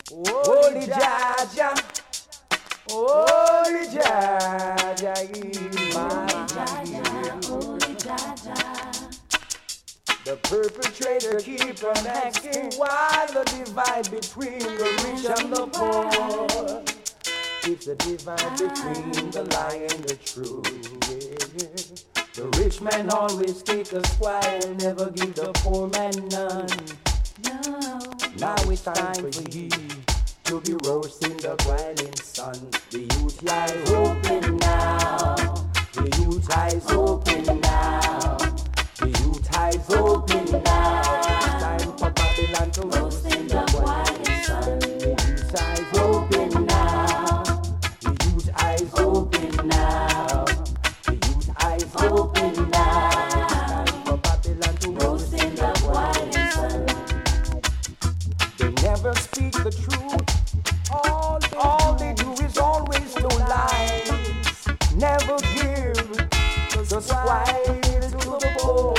Holy Jaja, Holy Jaja, Holy Jaja. The perpetrator keep on asking why the divide between the rich and the poor. It's the divide between the lie and the truth. Yeah. The rich man always take a spoil, never give the poor man none. No. Now it's time for ye to be roasting the grinding sun. The youth eyes open now. The youth eyes open now. The youth eyes open now. It's time for Babylon to roast in the grinding sun. The youth eyes open now. The youth eyes open now. The youth eyes open now. It's time for Babylon to roast in the grinding sun. They never speak the truth. All they do is always no lies. Never give the swine to the poor.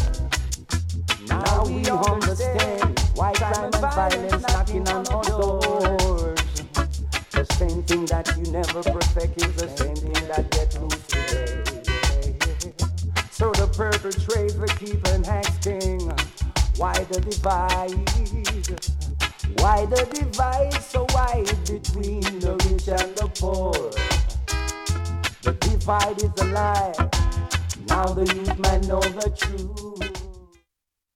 Now we understand why crime and violence knocking on our doors. The same thing that you never perfect is the same thing that gets loose today. So the perpetrator keep on asking, why the divide? Why the divide so wide between the rich and the poor? The divide is a lie. Now the youth man know the truth.